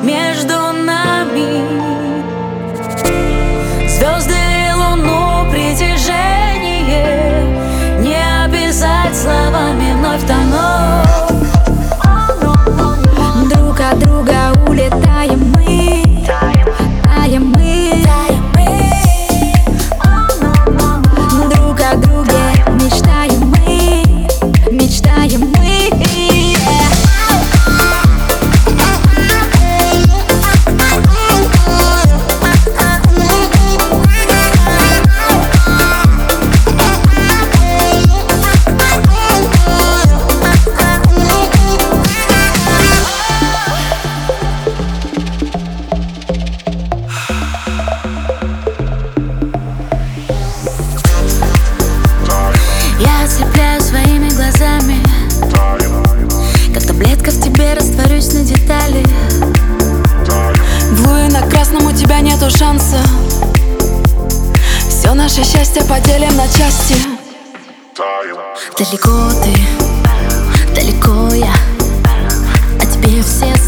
между нами. Звезды и луну притяжение не описать словами вновь тонуть. Друг от друга улетаем мы, таем мы, друг о друге мечтаем мы, мечтаем мы. Я ослепляю своими глазами, как таблетка в тебе растворюсь на детали. В луе на красном у тебя нету шанса. Все наше счастье поделим на части. Далеко ты, далеко я, а тебе все